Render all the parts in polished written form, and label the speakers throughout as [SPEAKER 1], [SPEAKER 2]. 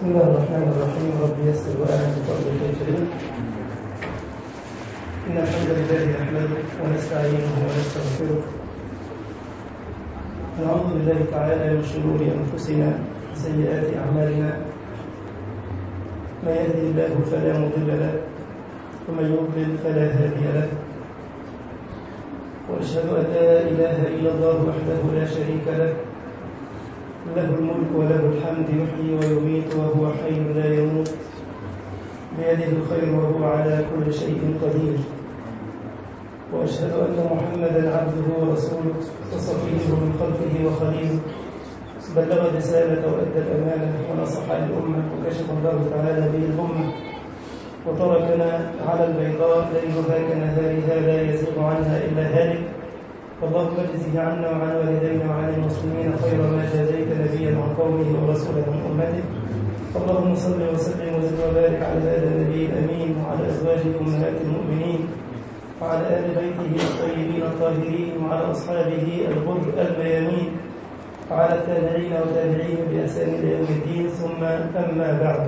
[SPEAKER 1] بسم الله الرحمن الرحيم. رب يسر وأعن بفضلك يا كريم. إن الحمد لله نحمده ونستعينه ونستغفره ونعوذ بالله تعالى من شرور أنفسنا وسيئات أعمالنا. من يهده الله فلا مضل له ومن يضلل فلا هادي له، وأشهد أن لا إله إلا الله وحده لا شريك له، له الملك وله الحمد، يحيي ويميت وهو حي لا يموت، بيده الخير وهو على كل شيء قدير. وأشهد أن محمدا عبده ورسوله وصفيه من خلقه وخليله، بلغ الرسالة وأدى الأمانة ونصح الأمة وكشف الله تعالى به الأمة، وتركنا على البيضاء ليلها كنهارها لا يزيغ عنها إلا هالك. اللهم اجزه عنا وعن والدينا وعن المسلمين خير ما جازيت نبيا عن قومه ورسولا عن امته. اللهم صل وسلم وزد وبارك على هذا النبي الامين وعلى ازواجه امهات المؤمنين وعلى ال بيته الطيبين الطاهرين وعلى اصحابه الغر الميامين وعلى التابعين وتابعين باحسان الى يوم الدين. ثم اما بعد،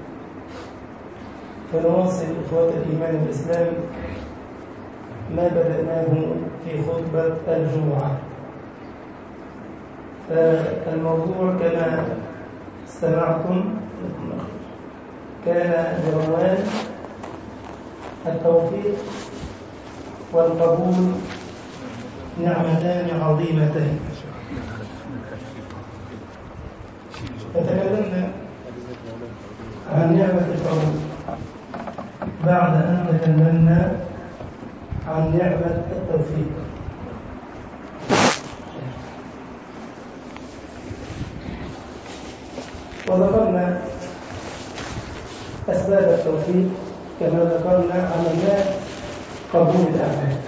[SPEAKER 1] فنواصل اخوه الايمان والاسلام ما بدأناه في خطبة الجمعة. فالموضوع كما استمعتم كان بعنوان التوفيق والقبول نعمتان عظيمتان. فتكلمنا عن نعمة القبول بعد أن تكلمنا عن نعمة التوفيق. وذكرنا أسباب التوفيق، كما ذكرنا علامات قبول الأعمال.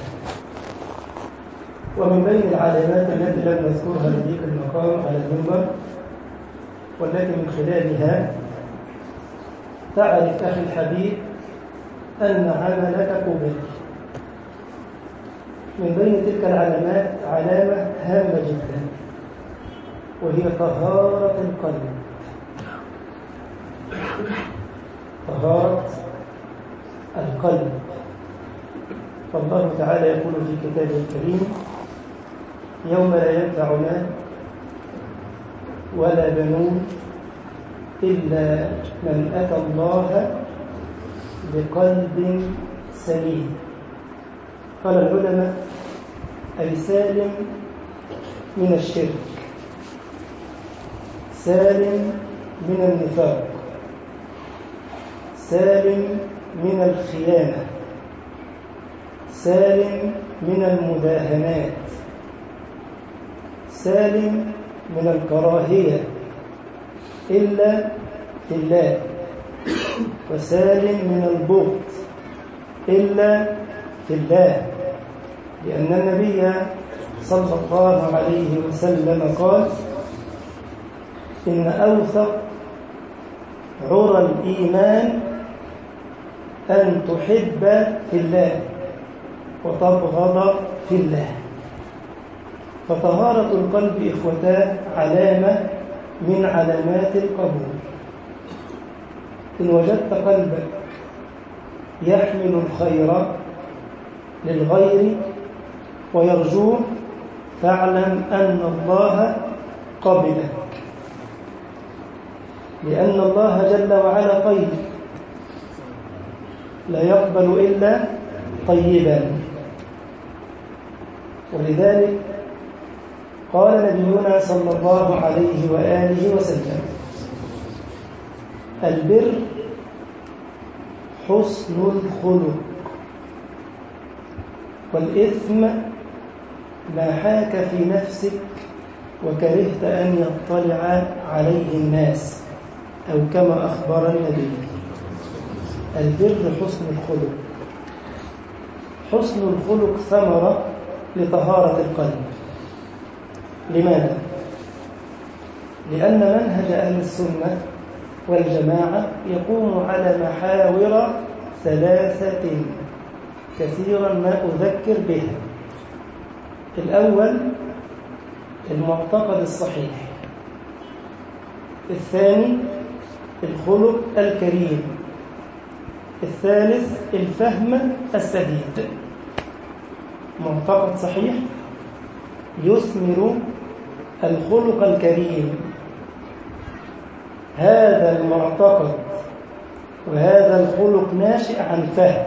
[SPEAKER 1] ومن بين العلامات التي لم نذكرها لذيك المقام على المنبر، والتي من خلالها تعرف أخي الحبيب أن عملك قبل. من بين تلك العلامات علامة هامة جدا، وهي طهارة القلب. طهارة القلب. فالله تعالى يقول في كتابه الكريم: يوم لا ينفع مال ولا بنون إلا من أتى الله بقلب سليم. قال العلماء: أي سالم من الشرك، سالم من النفاق، سالم من الخيانة، سالم من المداهنات، سالم من الكراهية إلا في الله، وسالم من البغض إلا في الله. لأن النبي صلى الله عليه وسلم قال: إن أوثق عرى الإيمان أن تحب في الله وتبغض في الله. فطهارة القلب إخوتان علامة من علامات القبول. إن وجدت قلبك يحمل الخير للغير ويرجوه، فاعلم أن الله قبلك، لأن الله جل وعلا طيب لا يقبل إلا طيبا. ولذلك قال نبينا صلى الله عليه وآله وسلم: البر حسن الخلق، والإثم ما حاك في نفسك وكرهت أن يطلع عليه الناس، أو كما أخبر النبي. البر حسن الخلق. حسن الخلق ثمرة لطهارة القلب. لماذا؟ لأن منهج أهل السنة والجماعة يقوم على محاور ثلاثة كثيرا ما أذكر بها. الأول المعتقد الصحيح، الثاني الخلق الكريم. الثالث الفهم السديد. معتقد صحيح يثمر الخلق الكريم. هذا المعتقد وهذا الخلق ناشئ عن فهم،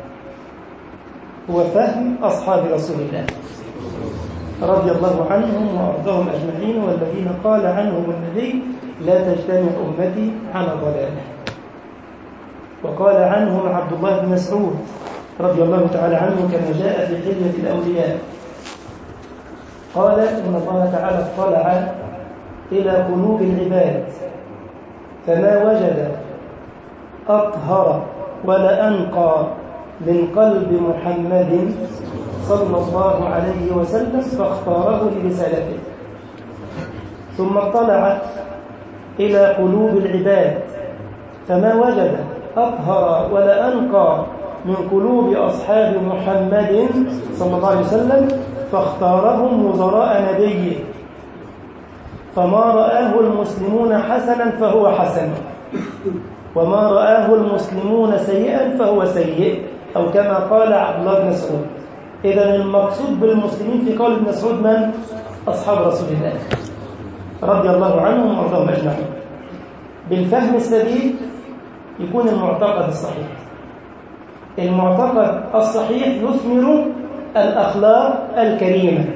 [SPEAKER 1] هو فهم أصحاب رسول الله رضي الله عنهم وأرضاهم أجمعين، والذين قال عنهم النبي لا تجتمع أمتي على ضلاله. وقال عنهم عبد الله بن مسعود رضي الله تعالى عنه كما جاء في حلية الأولياء، قال إن الله تعالى اطلع إلى قلوب العباد فما وجد أطهر ولا أنقى من قلب محمد صلى الله عليه وسلم فاختاره لرسالته. ثم اطلع إلى قلوب العباد فما وجد أطهر ولا أنقى من قلوب أصحاب محمد صلى الله عليه وسلم فاختارهم وزراء نبيه. فما رآه المسلمون حسنا فهو حسن، وما رآه المسلمون سيئا فهو سيء، أو كما قال عبد الله بن مسعود. إذن المقصود بالمسلمين في قول ابن مسعود من؟ أصحاب رسول الله رضي الله عنهم وارضاهم أجمعين. بالفهم السديد يكون المعتقد الصحيح. المعتقد الصحيح يثمر الأخلاق الكريمة.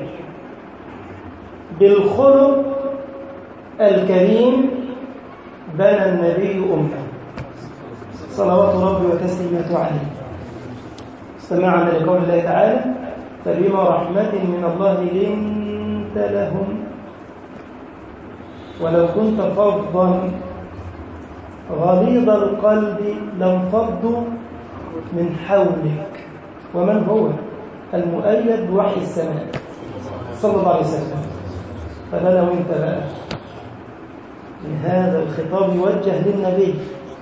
[SPEAKER 1] بالخلق الكريم بنى النبي أمه صلوات ربي وتسليماته عليه. استمعنا لقول الله تعالى فبما رحمة من الله لنت لهم ولو كنت فظا غليظ القلب لانفضوا من حولك. ومن هو؟ المؤيد بوحي السماء صلى الله عليه وسلم. فلا لو انت بقى من هذا الخطاب يوجه للنبي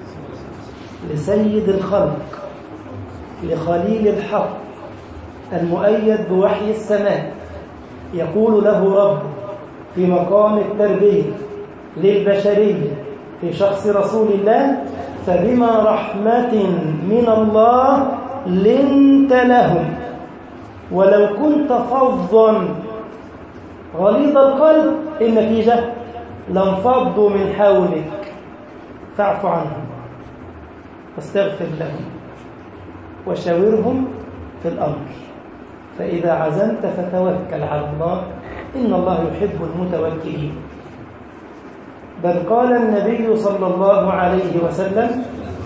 [SPEAKER 1] لسيد الخلق لخليل الحق المؤيد بوحي السماء، يقول له رب في مقام التربية للبشرية في شخص رسول الله فبما رحمة من الله لنت لهم ولو كنت فظا غليظ القلب النتيجة لانفضوا من حولك فاعف عنهم واستغفر لهم وشاورهم في الأمر فإذا عزمت فتوكل على الله إن الله يحب المتوكلين. بل قال النبي صلى الله عليه وسلم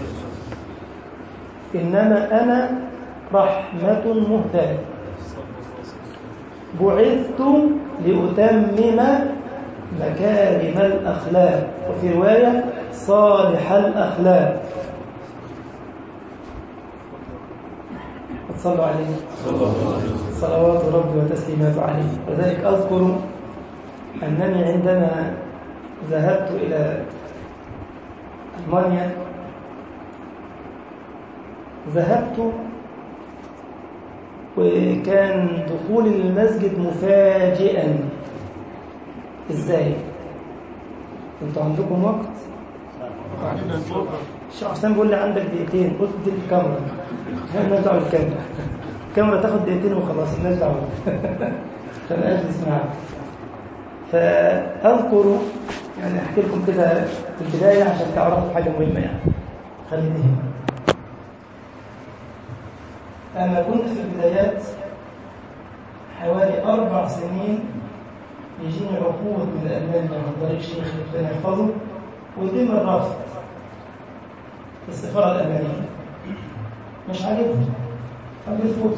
[SPEAKER 1] إنما أنا رحمة مهداة بعثت لأتمم مكارم الأخلاق، وفي رواية صالح الأخلاق. صلوا عليه صلوات ربي وتسليماته عليه. وذلك أذكر أنني عندما ذهبت إلى ألمانيا ذهبت وكان دخولي للمسجد مفاجئا. إزاي؟ أنتوا عندكم وقت؟ الشيخ حسام بيقول لي عندك دقيقتين، قلت دي الكاميرا الناس دعوة الكاميرا تاخد دقيقتين وخلاص الناس دعوة فأنا أجلس معاك. فأذكر يعني أحكي لكم كده في البداية عشان تعرفوا حاجة مهمة يعني خليني هنا. أنا كنت في البدايات حوالي 4 سنين يجيني عقود من ألمانيا عن طريق شيخ ربنا يحفظه ويتم الرفض في السفارة الألمانية. مش عاجبني فبيرفض.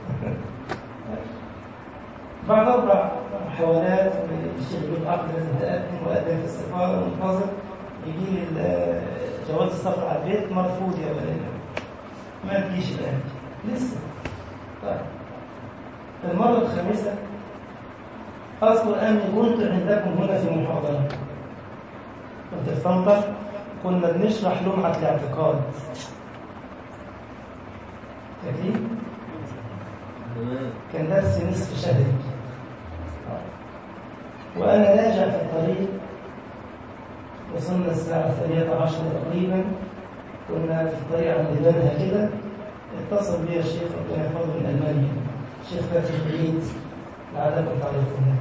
[SPEAKER 1] بعد 4 محاولات الشيخ يقول عقد لازم تقدم وأقدم في السفارة ومنتظر يجي لي جواز السفر على البيت مرفوض يا ولد ما تجيش الآن لسه. طيب المرة الخامسة أذكر أني كنت عندكم هنا في محاضرة كنت في طنطا كنا بنشرح لمعة الاعتقاد فاكرين؟ كان درس نصف شهر وأنا راجع في الطريق وصلنا الساعة 12 تقريبا، كنا في الطريق عند بنها كده، اتصل بي الشيخ ربنا يحفظه من ألمانيا، الشيخ فتحي بعيد لعلكم تعرفونه.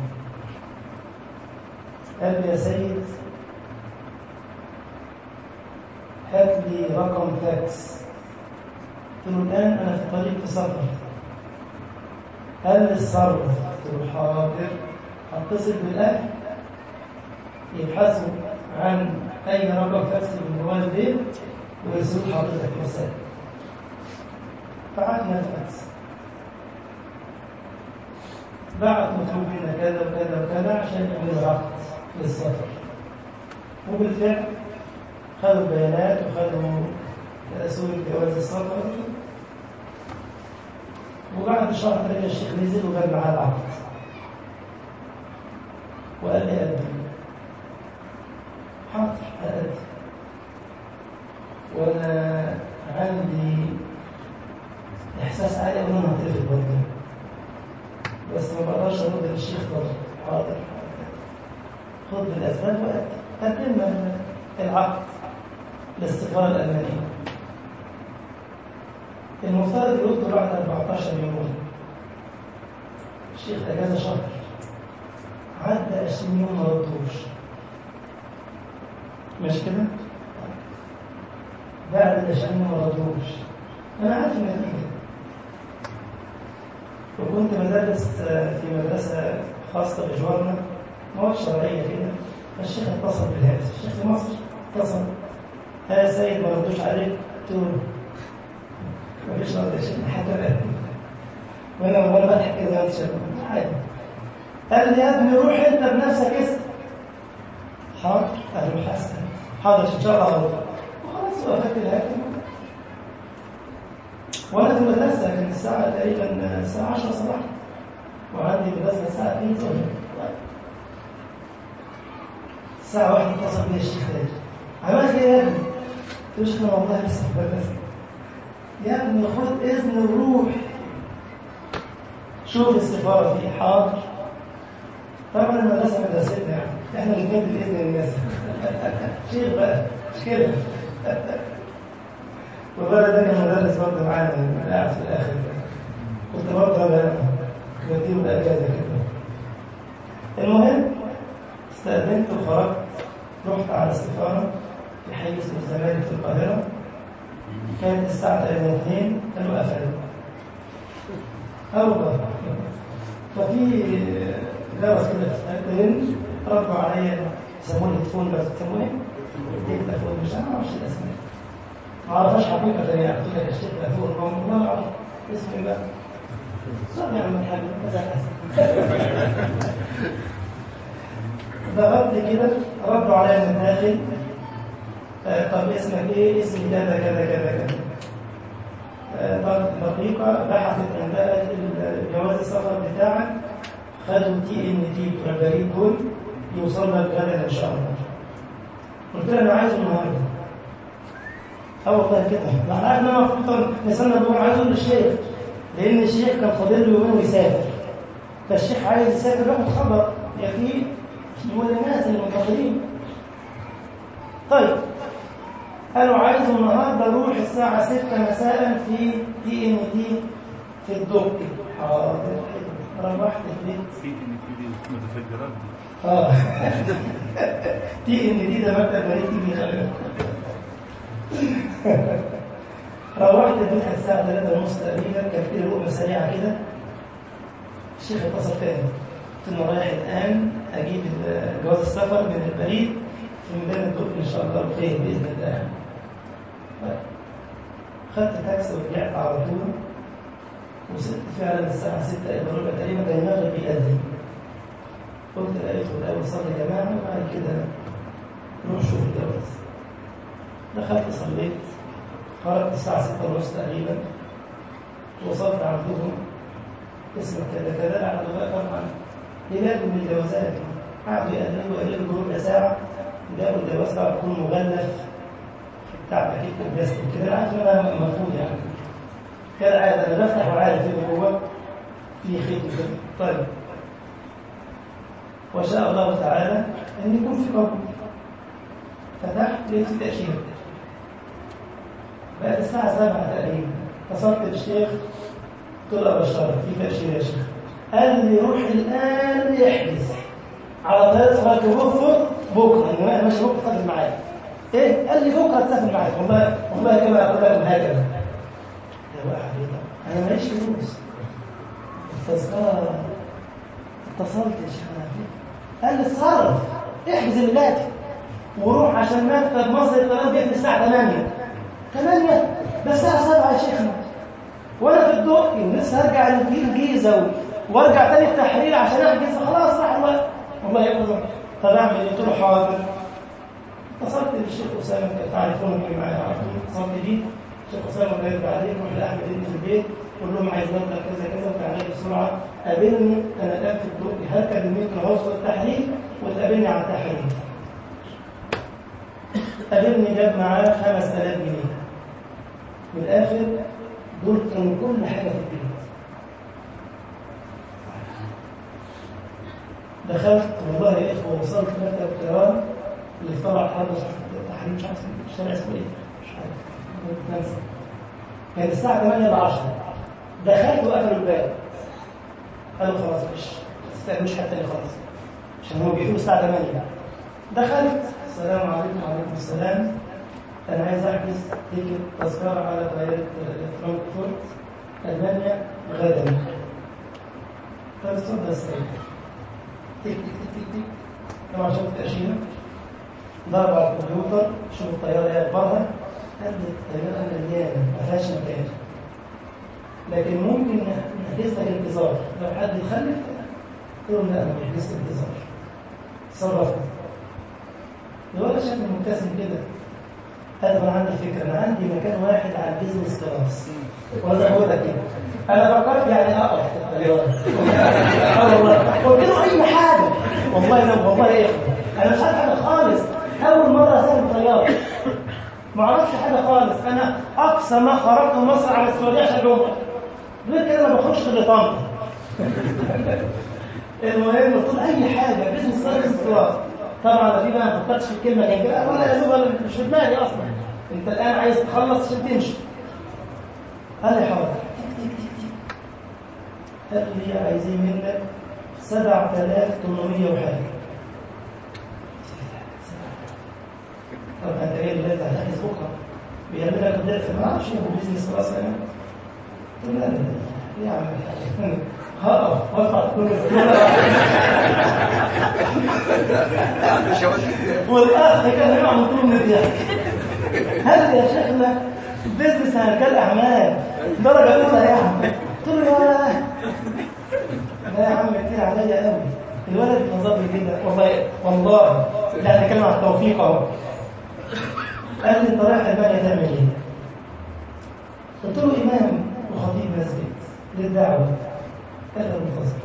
[SPEAKER 1] قال لي: يا سيد، هات لي رقم فاكس. قلت له: الآن أنا في الطريق في سفر. قال لي: الصرف. قلت له: حاضر. هتصل بالأهل يبحثوا عن أي رقم فاكس من جوال البيت ويرسلوا حضرتك رسالة. بعتنا الفاكس، بعت مطلوب منا كذا وكذا وكذا عشان يعملوا عقد للسفر. وبالفعل خدوا البيانات وخدوا صورة جواز السفر، وبعد شهر تاني الشيخ نزل وجاب معاه العقد وقال لي: قدم. حاضر أقدم. وأنا عندي إحساس عالي أن أنا هترفض برضه، بس ما بقدرش أرد للشيخ برضه. حاضر خد بالأسباب وقدمنا العقد للسفارة الألمانية. المفترض يردوا بعد 14 يوم. الشيخ أجازة شهر، عدى 20 يوم ما ردوش. مش كده؟ بعد 20 يوم ما ردوش. أنا عارف النتيجة، وكنت بدرس في مدرسة خاصة بجوارنا، مواد شرعية كده. فالشيخ اتصل بالهاتف، الشيخ في مصر اتصل: يا سيد ما ردوش عليك؟ قلت له: مفيش رد يا شيخ حتى الآن. وأنا بضحك كده عادي. قال لي: يا ابني روح أنت بنفسك اسأل. حاضر. أروح أسأل. حاضر إن شاء الله أروح. وخلاص وقفت الهاتف. وأنا في المدرسة كانت الساعة تقريبا الساعة 10 صباحا، وعندي مدرسة الساعة 2 صباحا. الساعة 1 اتصل بي الشيخ تاني: عملت إيه يا ابني؟ قلت له: أنا والله لسه في المدرسة. يا ابني خد إذن وروح شوف السفارة فيه. حاضر. طبعا المدرسة مدرستنا، يعني احنا الاثنين بالإذن الناس. شيخ بقى مش كده. والولد ده كان مدرس برضه معانا قاعد في الآخر، كنت برضه أنا بديله الأجازة كده. المهم استأذنت وخرجت، رحت على السفارة في حي اسمه الزمالك في القاهرة. كانت الساعة 2 كانوا قفلوا. أوضح ففي جرس كده تلين، ردوا عليا يسموني التليفون، بس يسموني التليفون، مش أنا ما أعرفش الأسماء، ما أعرفش حقيقة يعني. قلت لك الشيخ التليفون ما أعرف اسمي بقى. صار يا عم الحاج ضغطت كده، ردوا عليا من الداخل: طب اسمك ايه؟ اسمي كذا كذا كذا كذا. دقيقة بحثت عندها جواز السفر بتاعك، خدوا TNT بتوع البريد دول، يوصلنا بغدا ان شاء الله. قلت لها: انا عايزه النهارده. والله كده. انا عارف ان انا المفروض نستنى بقول عايزه للشيخ، لان الشيخ كان فاضل له يومين ويسافر، فالشيخ عايز يسافر ياخد خبر يكفيه يقول للناس المنتظرين. طيب قالوا: عايزه النهارده روح الساعة 6 مساء في TNT في الدق. حاضر. روحت البيت.
[SPEAKER 2] TNT دي متفجرات
[SPEAKER 1] دي TNT ده مكتب بريد بيخلق. روحت البيت الساعة 3:30 تقريبا، كان في لقمة سريعة كده. الشيخ اتصل تاني، قلت له: رايح الآن أجيب جواز السفر من البريد في ميدان الدق إن شاء الله بخير بإذن الله. خدت تاكسي ورجعت على طول، وصلت فعلا الساعة 6:15 تقريبا، كان المغرب بيأذن. قلت لقيته الأول صلي يا جماعة وبعد كده روح شوف الجواز. دخلت صليت، خرجت الساعة 6:30 تقريبا، وصلت عندهم: اسمك كذا كذا. قعدوا بقى طبعا ينادوا من الجوازات، قعدوا يقلبوا ربع ساعة، جابوا الجواز طبعا يكون مغلف بتاع باكيت البلاستيك كده. عارف ان انا مرفوض يعني كالعادة، انا بفتح وعارف ان هو في خيط كده. طيب وشاء الله تعالى ان يكون في قبول. فتحت لقيت في تأشيرة. بقت الساعة 7 تقريبا، اتصلت بالشيخ قلت له أبشرك في تأشيرة يا شيخ. قال لي روح الآن يحجز على طيارة صغيرة توفر بكرة، أنا ماشي بكرة تسافر معايا. إيه؟ قال لي بكرة تسافر معايا. والله كما أقول لكم هكذا. يا واحد أنا ماليش فلوس. التذكرة اتصلت يا شيخ قال لي اتصرف احجز الليلاتي وروح عشان مكتب مصر الطيران بيقفل الساعة 8 بس الساعة 7 يا شيخنا وانا في الدقي ولسه هرجع الجيزة وارجع تاني التحرير عشان احجز خلاص راح الوقت. والله يقول طب اعمل ايه؟ قلت له حاضر. اتصلت بالشيخ اسامه تعرفونه اللي معايا على طول، اتصلت بيه الشيخ اسامه الله يرضى عليك روح لاحمد ابني في البيت قول لهم عايز مبلغ كذا كذا وتعالى بسرعه قابلني انا الان في الدقي هركب المترو هوصل التحرير وتقابلني على التحرير. قابلني جاب معاه 5000 جنيه من الاخر دول كانوا كل حاجه في البيت. دخلت والله يا اخوه وصلت مكتب الطيران اللي طلع حرب التحرير مش عارف الشارع اسمه ايه مش عارف كان الساعه 8 ل 10 دخلت وقفلوا الباب قالوا خلاص مش حتى خلاص عشان هم بيقولوا الساعه 8. دخلت السلام عليكم وعليكم السلام انا عايز احجز تيكت تذكره على طياره فرانكفورت المانيا غدا. طب اتفضل السيد تك تك تك تك طبعا شفت التأشيرة ضرب على الكمبيوتر شوف الطيارة ايه اخبارها. قال لي الطيارة مليانة ما فيهاش مكان لكن ممكن نحجز لك انتظار لو حد يخلف. قلت له لا انا بحجز انتظار. تصرفت الولد شكله مبتسم كده قال انا عندي فكره انا عندي مكان واحد على البيزنس كلاس وانا بقول لك كده انا فكرت يعني اقف والله قلت له اي حاجه والله ايه انا مش عارف حاجه خالص اول مره اسافر طياره ما اعرفش حاجه خالص. انا اقصى ما خرجت من مصر على السعوديه عشان اروح غير كده ما بخرجش غير طنطا. المهم قلت له اي حاجه بيزنس كلاس. طبعا في بقى ما فكرتش في الكلمه كان كده ولا يا ولا مش في دماغي اصلا. انت الان عايز تخلص عشان تمشي. قال لي حاضر. قال لي عايزين منك 7800 وحاجه. طب انت ايه اللي انت هتحجز بكره؟ بيعمل لك ضعف ما اعرفش هو بيزنس كلاس انا. قلت له لا ليه يا عم هقف وارفع كل والاخ كان يقع من طول من الضحك. هل يا شيخنا بيزنس رجال اعمال درجه اولى يا عم؟ قلت له لا يا عم كتير عليا قوي. الولد نظر لي كده والله يعني نتكلم عن التوفيق اهو. قال لي انت رايح المانيا تعمل ايه؟ قلت له امام وخطيب مسجد للدعوه. قال له منتظر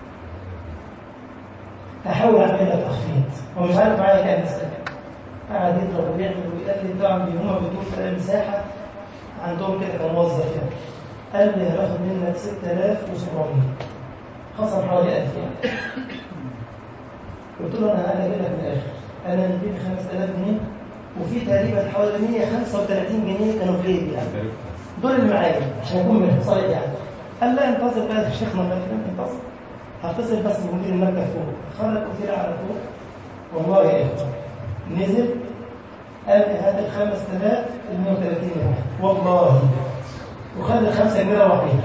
[SPEAKER 1] احاول اعمل لك تخفيض هو مش عارف معايا كام سنه. قعد يضرب ويعمل ويقال لي طبعا هم بيدور في المساحه عندهم كده كان موظف يعني. قال لي هاخد منك 6700 خصم حوالي 1000 يعني. قلت له انا جاي لك من الاخر انا اديني 5000 جنيه وفي تقريبا حوالي 135 جنيه كانوا في جيبي يعني دول اللي معايا عشان اكون صايد يعني. قال لا انتظر بقى يا شيخنا ما انتظر هتصل بس بمدير المركز فوق. خرج وطلع على فوق والله يا اخوان نزل قال لي هات ال 5000 ال 130 جنيه والله وخد ال 5 جنيه روحين.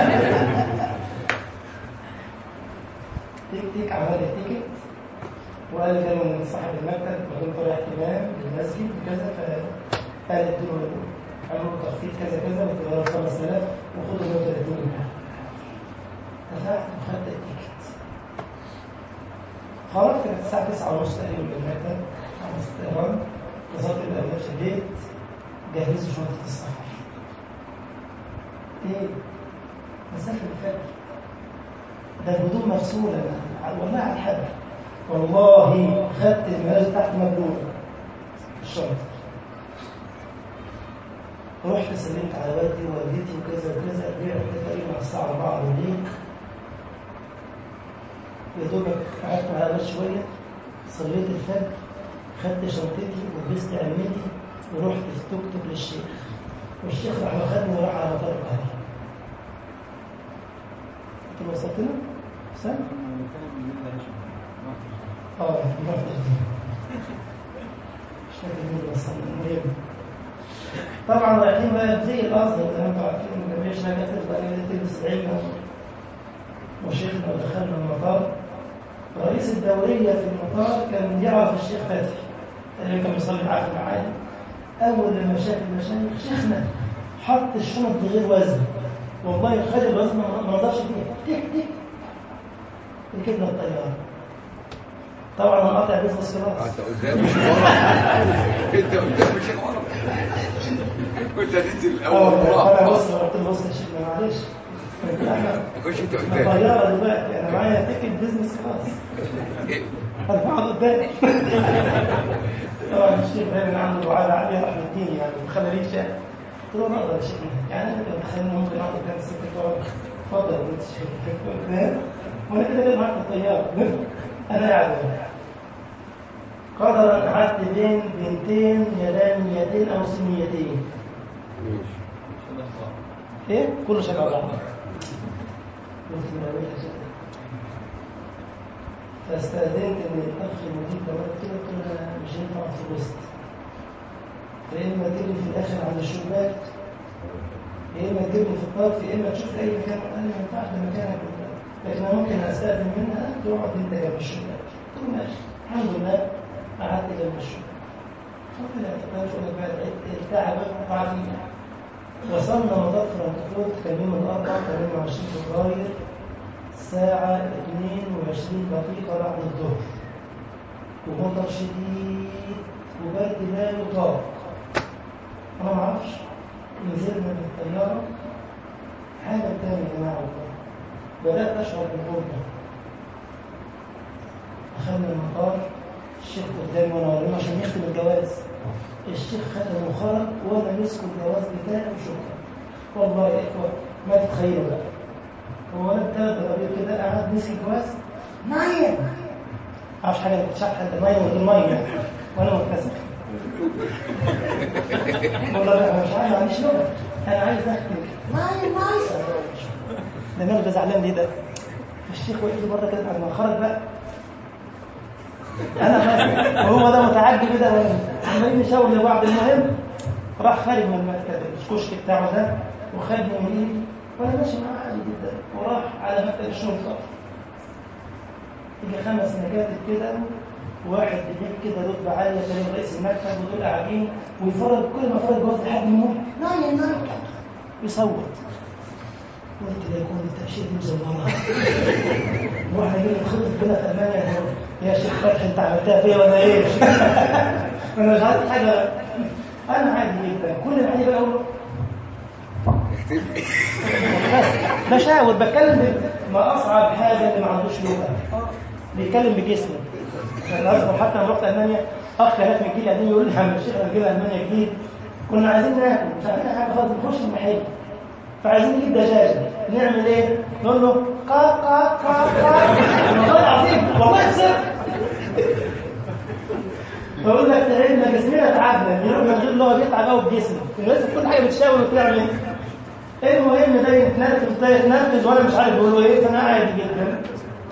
[SPEAKER 1] تيك عمل التيكت وقال لي كانوا من صاحب المكتب وقال طلع اهتمام للمسجد وكذا فقال ادوا عملوا تخفيض كذا كذا وتغيروا 5000 وخدوا 130 جنيه. دفعت وخدت التيكت. خرجت كانت الساعة 9:30 تقريبا من المكتب على الطيران. وصلت الأولاد في البيت جهزوا شنطة السفر. إيه؟ مسافة الفجر. ده الهدوم مغسولة والله على الحبل. والله خدت الملاذ تحت مبلول الشنطة. رحت سلمت على والدي ووالدتي وكذا وكذا. رجعت تقريبا الساعة 4 بالليل. يا دوبك قعدت على الأرض شوية صليت الفجر خدت شنطتي ولبست عمتي ورحت في توك توك للشيخ، والشيخ راح واخدني وراح على مطار القاهرة. انت وصلتنا؟ سنة؟ ما رحتش دي. مش فاكر مين اللي وصلنا. المهم طبعا رايحين بقى زي الازهر زي ما انتم عارفين، ما جميعش حاجه تبقى تلبس عينه. وشيخنا ودخلنا المطار، رئيس الدوريه في المطار كان يعرف الشيخ فتحي اللي كان بيصلي معاه في المعادي. اول لما شاف المشايخ شيخنا حط الشنط بغير وزن، والله خد الوزن ما رضاش فيها، تك تك ركبنا الطياره. طبعا انا قاطع بيزنس كلاس.
[SPEAKER 3] انت قدام مش ورا. انت قدام مش ورا. كنت هتنزل الاول ورا.
[SPEAKER 1] انا بص قلت له بص يا شيخنا معلش احنا
[SPEAKER 3] مش انت قدام.
[SPEAKER 1] طياره دلوقتي انا معايا تيكت بيزنس كلاس. انا بقعد قدام. طبعا الشيخ دايما عنده دعاء عاليه رحمه الدين يعني ما خلانيش. قلت له نقدر يا شيخنا يعني انا لو دخلنا ممكن اقعد قدام السكرتير. اتفضل يا شيخ. وانا كده كده معاك في الطياره. انا قاعد قدرا قعدت بين بنتين يابانيتين او صينيتين. ايه كله شبه بعض. فاستاذنت ان الاخ المدير دوت كده قلت له مش هينفع في الوسط، يا اما تجري في الاخر عند الشباك، يا اما تجري في الطرف، يا اما تشوف اي مكان. قال لي ما ينفعش ده مكانك، لكن انا ممكن استاذن منها تقعد انت جنب الشباك. قلت له ماشي. الحمد لله قعدت جنب الشباك. فطلعت الطياره بعد التعب وقعدنا. وصلنا مطار فرانكفورت كان يوم الاربعاء 28 فبراير الساعه 22 دقيقه بعد الظهر، ومطر شديد وبرد لا يطاق. انا ما اعرفش. نزلنا من الطياره حاجه تانية يا جماعه والله، بدات اشعر بالغربه. دخلنا المطار، الشيخ قدامي وانا وريني عشان يختم الجواز. الشيخ ختم وخرج وانا مسكوا الجواز بتاعي وشكرا. والله يا اخوه ما تتخيلوا بقى. هو انا بتاخد غريب كده قاعد مسك الجواز ميه. معرفش حاجه انا كنت شايف حد ميه وغير ميه وانا متكسف. والله انا مش عارف، ما عنديش لغه، انا عايز اختم ميه. ده ماله ده زعلان ليه ده؟ الشيخ وقف لي بره كده بعد ما خرج بقى. انا وهو ده متعجب كده عمالين نشاور لبعض. المهم راح خارج من المكتب الكشك بتاعه ده وخدني من ايدي وانا ماشي معاه عادي جدا، وراح على مكتب الشرطه. يجي 5 مكاتب كده، واحد بالليل كده رتبه عاليه كان رئيس المكتب، ودول قاعدين ويفرج كل ما فرج وقت لحد ما نايم يصوت. قلت لا يكون التأشيرة مزورة. واحنا جينا نخطط كده في ألمانيا يا شيخ فتحي انت عملتها فيا ولا ايه؟ انا مش عارف حاجه. انا عادي جدا، كل اللي عندي بقول بشاور بتكلم. ما اصعب حاجه اللي ما عندوش لغه بيتكلم بجسمه. انا حتى لما رحت المانيا اخ هناك من الجيل القديم يقول لي يا شيخ انا جاي المانيا جديد، كنا عايزين ناكل مش عارفين حاجه خالص، نخش المحل فعايزين نجيب دجاجه، نعمل ايه؟ نقول له قا قا قا قا. والله العظيم والله صدق. بقول لك تعبنا جسمنا تعبنا، يروح من غير لغه بيتعب قوي بجسمه، الناس كل حاجه بتشاور وتعمل. المهم ده يتنرفز وانا مش عارف بيقولوا ايه، فانا عادي جدا.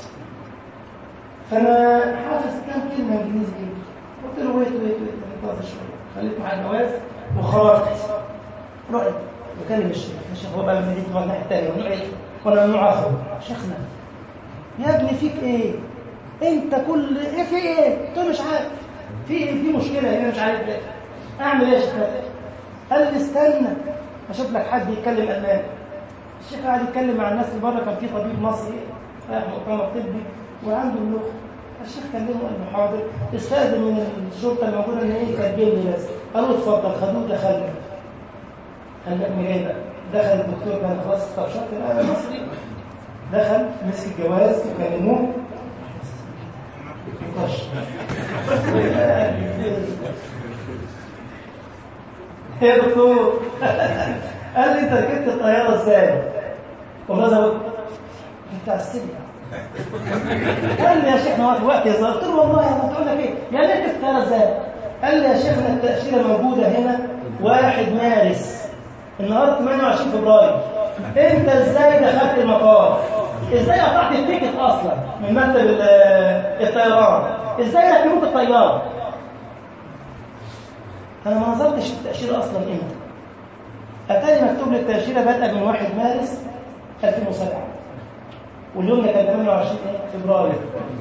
[SPEAKER 1] فانا حافظ كام كلمه انجليزي كده، قلت له ويت انتظر شويه، خليت معاه جواز وخرجت. رحت بكلم الشيخ هو بقى من دي الناحيه الثانيه وانا ممنوع اخرج. شيخنا يا ابني فيك ايه؟ انت كل ايه في ايه؟ قلت له مش عارف في مشكله هنا مش عارف ايه. اعمل ايه يا شيخ؟ قال لي استنى اشوف لك حد يتكلم الماني. الشيخ قاعد يتكلم مع الناس اللي بره، كان في طبيب مصري رايح مؤتمر طبي وعنده اللغه. الشيخ كلمه قال له حاضر، استاذن من الشرطه الموجوده ان ايه تسجل لي بس. قالوا اتفضل، خدوه دخلنا. قال لك جاي بقى. دخل الدكتور كان خلاص استبشرت انا مصري، دخل مسك الجواز وكلموه يا دكتور قال لي انت ركبت الطياره ازاي؟ والله زود انت على السريع قال لي يا شيخنا وقت يا زلمه. قلت له والله انا بقول لك ايه يا ريت الطياره ازاي. قال لي يا شيخنا التاشيره موجوده هنا 1 مارس، النهارده 28 فبراير، انت ازاي دخلت المطار؟ ازاي قطعت التيكت اصلا من مكتب الطيران؟ ازاي ركبوك الطياره؟ انا ما نظرتش التاشيره اصلا امتى. اتاني مكتوب لي التاشيره بدأ من 1 مارس 2007، واليوم ده كان 28 فبراير.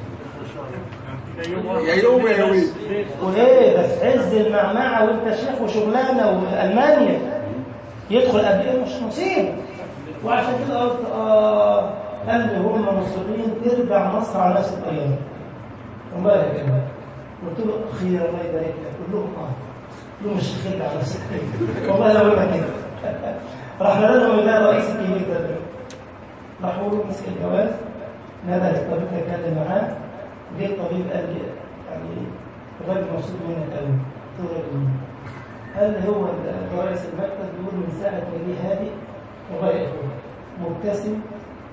[SPEAKER 3] يا يوم يا يومين.
[SPEAKER 1] وايه ده في عز المعمعه وانت شيخ وشغلانه والمانيا يدخل قبل ايه؟ مش مصيبه. وعشان كده قلت قال لي هم مصريين ترجع مصر على نفس الايام. والله يا جماعه قلت له خير الله يبارك لك. قلت لهم قلت له مش خير على نفس الايام والله لو ما كده. راح لهم الى رئيس الكليه ده، راحوا له مسك الجواز، نادى الطبيب اللي اتكلم معاه. جه الطبيب قال لي يعني الراجل مبسوط منك قوي. قلت له قال لي هو رئيس المكتب بيقول من ساعه ما جه هادي وغير مبتسم،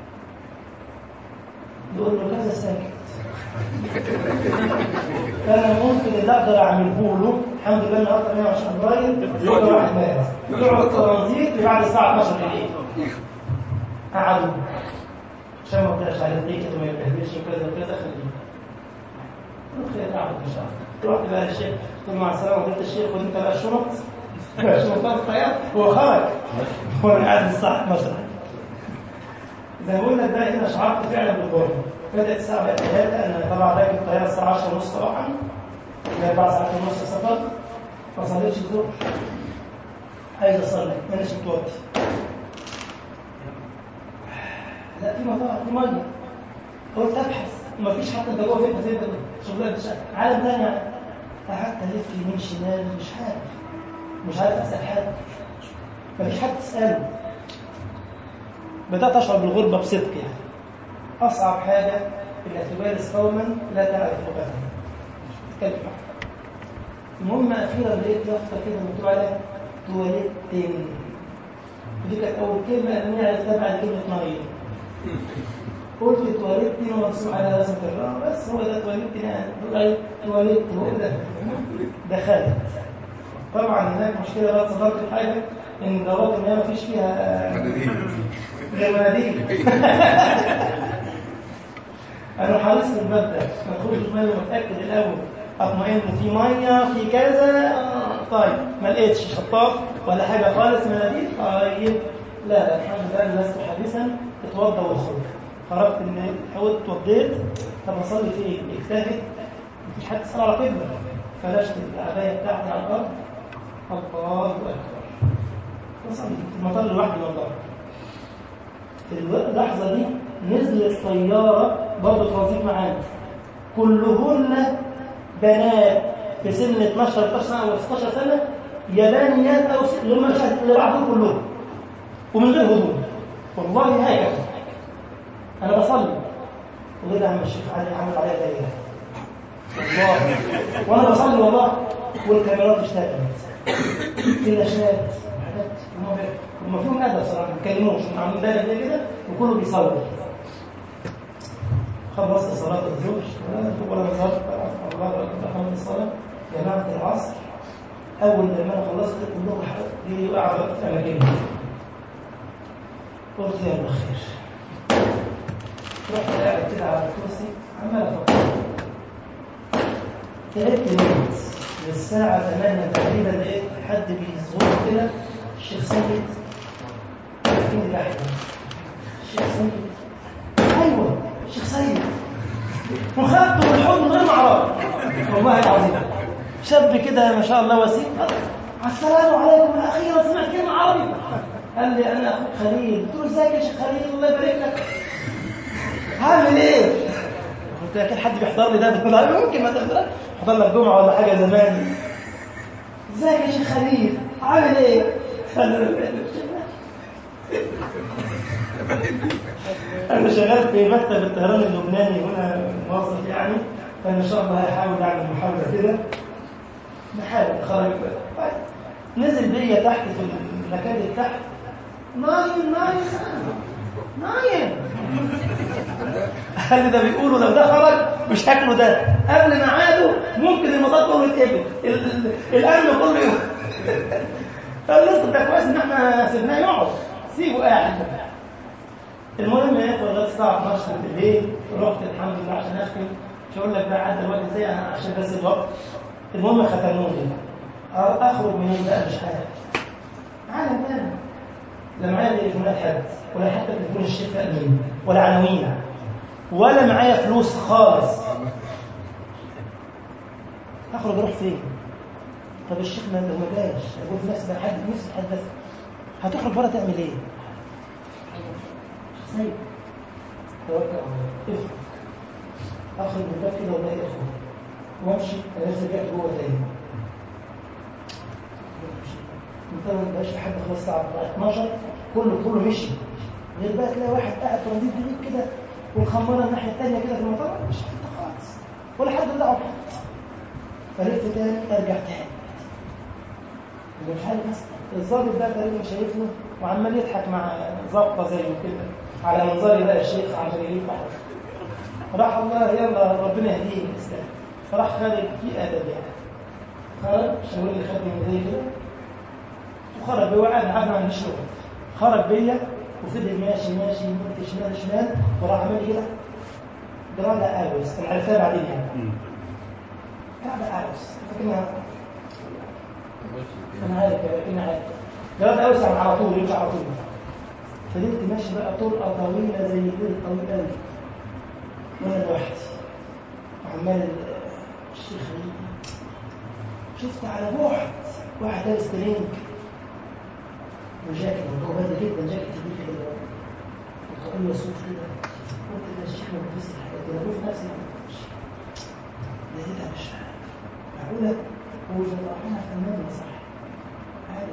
[SPEAKER 1] يقول له كذا ساكت. كان ممكن اللي اقدر اعمله له الحمد لله النهارده 120 فبراير يقعد 1 مارس يقعد ترانزيت بعد الساعه 12 بالليل. قعدوا عشان ما اقدرش على التيكت وما يبهدلش وكذا وكذا. خليه خير قعد ان شاء الله. رحت بقى للشيخ قلت له مع السلامه. قلت الشيخ وانت بقى الشنط شنطات الطياره. هو خرج وانا قاعد الساعه 12. زي ما بقول لك بقى هنا شعرت فعلا بالغربه. بدات الساعه بقت 3. انا طبعا راكب الطياره الساعه 10:30 صباحا، 4 ساعات ونص سفر. ما صليتش الظهر، عايز اصلي مانيش متوضي. لا في مطار في ميه. قلت ابحث ما فيش حتى انت جوه فين زي شغلانه عالم ثاني يعني. قعدت الف يمين شمال مش عارف اسال حد، ما فيش حد تساله. بدات اشعر بالغربه بصدق يعني. اصعب حاجه انك تجالس قوما لا تعرف لغتهم تتكلم معهم. المهم اخيرا لقيت يافطه كده مكتوب عليها تواليتين. دي كانت اول كلمه انا عرفتها بعد كلمه ميه. قلت تواليتين ومرسوم على رسمه الراء، بس هو ده تواليتين يعني. تواليت هو ده. دخلت. طبعا هناك مشكله بقى صدرت حاجه ان دورات المياه ما فيش فيها غير مناديل. انا حريص المبدا ما تخرجش الميه متاكد الاول، اطمئن في ميه في كذا. طيب ما لقيتش شطاف ولا حاجه خالص مناديل. طيب لا الحمد لله انا لست حديثا. اتوضى واخرج. خرجت من حاولت اتوضيت. طب اصلي فين؟ اجتهد. مفيش حد يسال على قبله. فرشت العبايه بتاعتي على الارض. الله اكبر. وصلي في المطار لوحدي والله. في اللحظه دي نزلت طياره برضه ترانزيت معانا، كلهن بنات في سن 12 13 سنه او 16 سنه، يابانيات او اللي هم لوحدهم كلهم ومن غير هدوم. والله هكذا انا بصلي وقلت يا عم الشيخ علي عمل عليا دايره والله وانا بصلي والله. والكاميرات اشتغلت، فلاشات حاجات هم فيهم ادب صراحه، ما بيتكلموش، هم عاملين دايره كده وكله بيصور. خلصت صلاه الظهر ولا نظرت الله اكبر خلصت الصلاه جماعه العصر. اول ما انا خلصت كلهم جه قاعد في اماكنهم. قلت يلا خير. رحت قاعد كده على الكرسي عمال افكر. تعبت نمت للساعه 8 تقريبا. لقيت حد بيزور كده الشيخ سيد. فين ده الشيخ سيد؟ ايوه الشيخ سيد. وخدته بالحضن غير معرض والله العظيم. شاب كده ما شاء الله وسيم. السلام عليكم. اخيرا سمعت كلمه عربي. قال لي انا اخوك خليل. قلت له ازيك يا شيخ خليل الله يبارك لك. هعمل ايه؟ قلت له اكيد حد بيحضر لي ده ممكن مثلا حضر لك جمعه ولا حاجه زمان. ازيك يا شيخ خليل عامل ايه؟ انا شغال في مكتب الطيران اللبناني هنا موظف يعني، فان شاء الله هحاول اعمل محاوله كده. نحاول خرج. نزل بيا تحت في المكان اللي تحت. نايم نايم. قال لي ده بيقولوا لو ده خرج مش هاكله ده قبل ميعاده ممكن المطار كله يتقبل الامن كله يوم. قال لي ده كويس ان احنا سيبناه يقعد سيبه قاعد. المهم ايه لغايه الساعه 12 بالليل رحت الحمد لله عشان اختم. مش هقول لك بقى عدى الوقت ازاي عشان بس الوقت. المهم ختموني اخرج منين بقى مش عارف. عالم تاني لا معايا تليفونات حد ولا حتى تليفون الشيخ امين ولا عناوين ولا معايا فلوس خالص. اخرج اروح فين؟ طب الشيخ ما جاش. اقول في نفسي حد نفسي حد بس هتخرج بره تعمل ايه؟ سيب توكل على الله اخرج من الباب كده ولا اخرج وامشي انزل رجعت جوه تاني. ما بقاش لحد خلاص الساعه 12 كله مشي غير بقى تلاقي واحد قاعد في رصيف جديد كده والخماره الناحيه الثانيه كده في المطار مش حد خالص ولا حد دعوه بحد. فلفت تاني ارجع تاني مش عارف بس الظابط ده تقريبا شايفني وعمال يضحك مع ظابطه زي كده على منظري بقى الشيخ عشان يجيب بحر. راح الله يلا ربنا يهديه الاسلام. فراح خارج في ادب يعني خرج شاور لي خدني من زي كده وخرج بيه وقعد قعدنا عن الشغل. خرج بيا وفضل ماشي يمد شمال وراح عمل كده جراد اوس. انا عرفتها بعدين يعني جراد اوس فكنا انا عارف كنا عارف جراد اوس على طول يمشي على طول. فضلت ماشي بقى طرقه طويله زي كده طويل قوي وانا لوحدي وعمال الشيخ شفت على بعد واحد لابس ترينج وجاكيت وبرد جدا جاكيت كبير كده وطاقية صوت كده. قلت ده الشيخ ما بيلبس الحاجات دي. انا بقول في نفسي لقيتها مش معقولة هو رايحين فنان صح عادي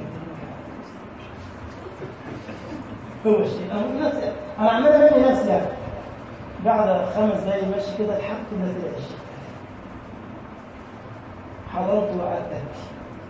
[SPEAKER 1] هو الشيء انا عمال امني نفسي يعني. بعد 5 دقايق ماشي كده الحق ما طلعش. حضرت وقعدت ابكي.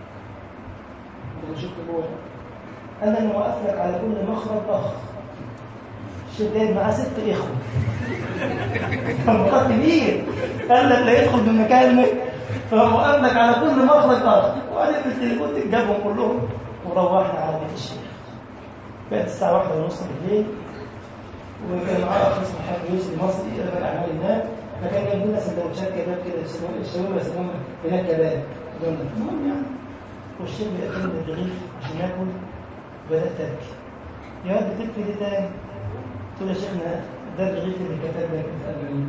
[SPEAKER 1] شفت جوه انا اللي واقف لك على كل مخرج اخ. الشيخ جايب معاه 6 اخوه المخرج كبير قال لك لا يدخل من مكان فوقف لك على كل مخرج اخ. وقالت التليفون جابهم كلهم وروحنا على بيت الشيخ. بقت الساعه 1:30 بالليل وكان معاه اخ اسمه حاج يوسف مصري رجل اعمال هناك. فكان جايب لنا سندوتشات كباب كده الشباب يسموهم هناك كباب. المهم يعني والشيخ بيأكلني بالرغيف عشان ياكل. بدأت أبكي. يا ولد بتبكي ليه تاني؟ قلت له يا شيخنا ده الرغيف اللي كتب لك في ألمانيا.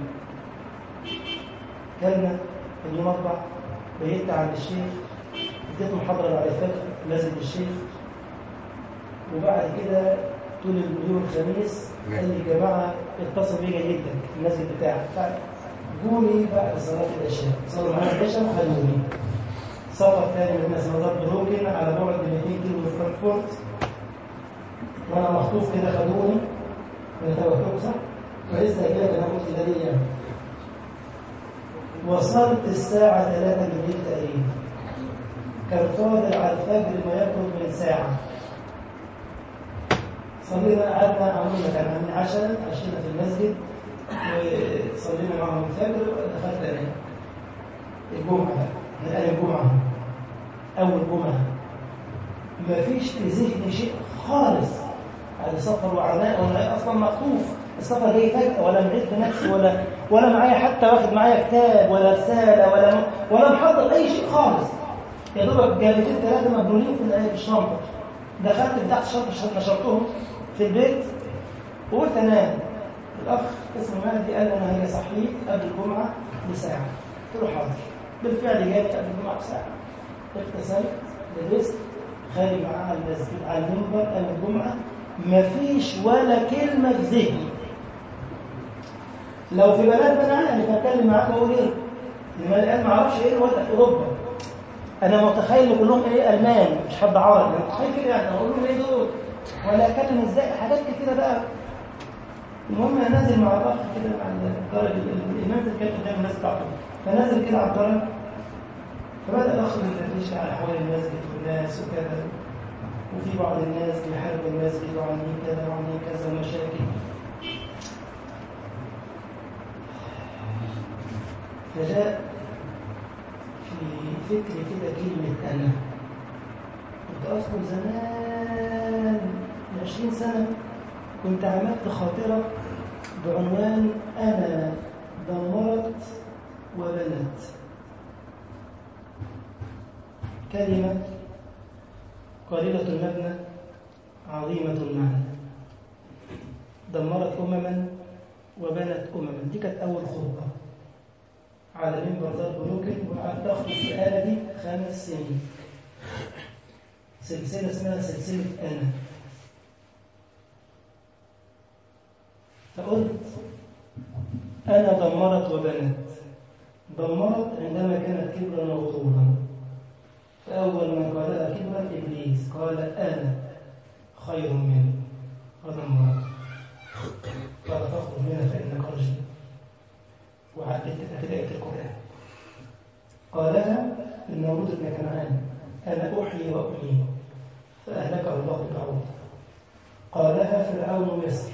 [SPEAKER 1] كلمة اليوم 4 بيت عند الشيخ اديت محاضرة بعد الفجر في مسجد الشيخ. وبعد كده طول اليوم الخميس قال لي يا جماعة اتصل بيا جدا في المسجد بتاعك. جوني بعد صلاة العشاء صلوا معايا العشاء وخلوني. سفر ثاني من مسافات بروكن على بعد 200 كيلو من فرانكفورت وانا مخطوف كده خدوني من توقفوا صح؟ ولسه كده انا قلت ده ليه يعني. وصلت الساعة 3 بالليل تقريبا. كان فاضل على الفجر ما يقرب من ساعة. صلينا قعدنا عملنا كان عاملين عشاء عشينا في المسجد وصلينا معهم الفجر ودخلت انام. الجمعة من الجمعة أول جمعة ما فيش في ذهني شيء خالص على سفر وعناء ولا أصلا مخطوف. السفر جاي فجأة ولا مغيت بنفسي ولا معايا حتى واخد معايا كتاب ولا رسالة ولا محضر أي شيء خالص. يا دوبك جابتين 3 مبلولين في الشنطة. دخلت فتحت الشنطة نشرتهم في البيت وقلت أنام. الأخ اسمه مهدي قال أنا هاجي صحيح قبل الجمعة بساعة. قلت له حاضر. بالفعل جالي قبل الجمعة بساعة. اغتسلت لبست خارج معاه على المسجد على المنبر قبل الجمعة. مفيش ولا كلمة في ذهني. لو في بلدنا يعني بتكلم معاك واقول ايه؟ لما الان ما اعرفش ايه الوضع في اوروبا. انا متخيل ان كلهم ايه المان مش حد عربي. متخيل كده يعني اقول لهم ايه دول؟ ولا اكلم ازاي حاجات كده بقى. المهم انا نازل مع الاخ كده مع الدرجه الامام اللي كان قدام الناس بتاعته. فنازل كده على الدرجه فبدأ الأخ يفتش على حول المسجد والناس وكذا. وفي بعض الناس بيحارب المسجد وعاملين كذا وعاملين كذا ومشاكل. فجاء في فكر كده كلمة أنا. كنت أذكر زمان من 20 سنة كنت عملت خاطرة بعنوان أنا دمرت وبنت. كلمة قليلة المبنى عظيمة المعنى. دمرت أمما وبنت أمما. دي كانت أول خطبة على منبر دار بروكن، وقعدت أخطب في الآلة دي 5 سنين. سلسلة اسمها سلسلة أنا. فقلت أنا دمرت وبنت. دمرت عندما كانت كبرا وغرورا، فأول من قالها كبرا إبليس، قال أنا خير منه ودمرت. قال فاخرج منها فإنك رجل. وعدت آية القرآن قالها النمرود بن كنعان أنا أحيي وأميت فأهلكه الله بعود. قالها فرعون مصر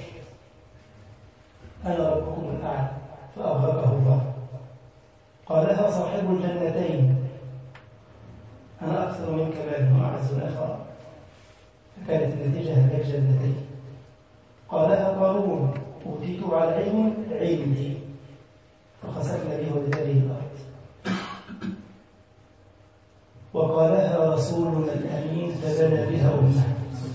[SPEAKER 1] أنا ربكم الأعلى فأغرقه الله. قالها صاحب الجنتين أنا أكثر منك مالا وأعز نفرا، فكانت النتيجة هلاك جنتين. قالها قارون أوتيت على علم عندي فخسفنا به وبداره الأرض. وقالها رسولنا الأمين فبنى بها أمه.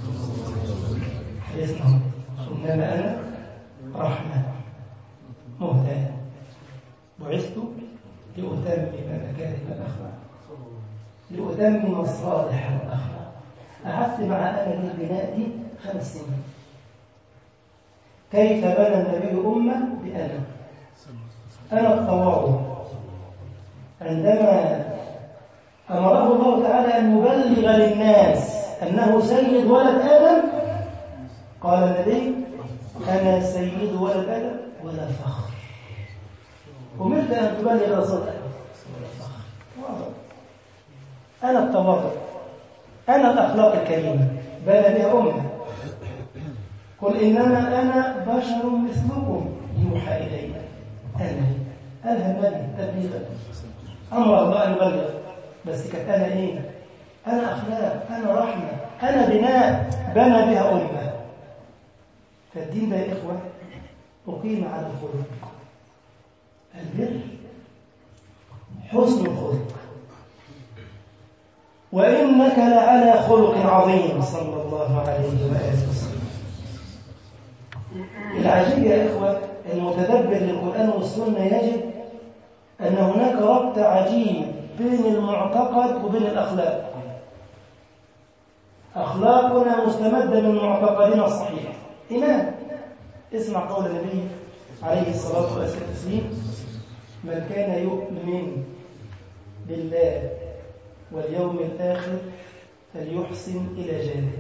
[SPEAKER 1] حديثنا إنما أنا رحمة مهداة بعثت لأتمم مكارم الأخلاق لأتمم الصالح والأخلاق. قعدت مع أنا للبناء دي 5 سنين. كيف بنى النبي أمة؟ بأنا. أنا التواضع. عندما أمره الله تعالى أن يبلغ للناس أنه سيد ولد آدم، قال النبي أنا سيد ولد آدم ولا فخر. أمرت أن تبلغ رسول الله ولا فخر. أنا التواضع، أنا الأخلاق الكريمة بنى بها أمة. قل إنما أنا بشر مثلكم يوحى إلي. أنا قالها النبي تبليغا، أمر الله أن يبلغ، بس كانت أنا إيه؟ أنا أخلاق، أنا رحمة، أنا بناء بنى بها أمة. فالدين ده يا إخوة أقيم على الخلق. البر حسن الخلق. وإنك لعلى خلق عظيم صلى الله عليه وآله وسلم. العجيب يا إخوة المتدبر للقرآن والسنة يجد أن هناك ربط عجيب بين المعتقد وبين الأخلاق. أخلاقنا مستمدة من معتقدنا الصحيح. إيمان. اسمع قول النبي عليه الصلاة والسلام من كان يؤمن بالله واليوم الآخر فليحسن إلى جاره.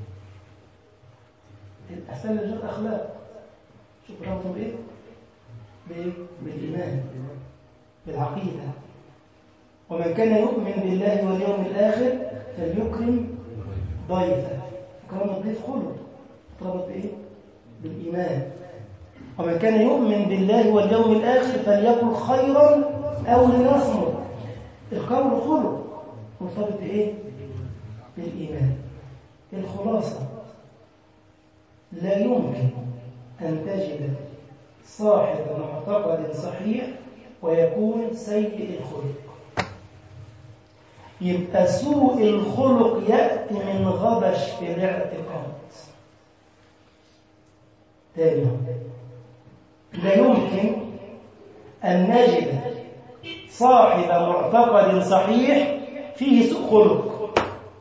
[SPEAKER 1] الأحسان للجار أخلاق. شوف ربطه بإيه؟ بالإيمان، بالعقيدة. ومن كان يؤمن بالله واليوم الآخر فليكرم ضيفه. كرم الضيف خلق. ربط بإيه؟ بالإيمان. ومن كان يؤمن بالله واليوم الآخر فليقل خيرا أو ليصمت. القول خلق مرتبط بإيه؟ بالإيمان. الخلاصة لا يمكن أن تجد صاحب معتقد صحيح ويكون سيء الخلق. يبقى سوء الخلق يأتي من غبش في الاعتقاد. تاني، لا يمكن أن نجد صاحب معتقد صحيح فيه سوء خلق.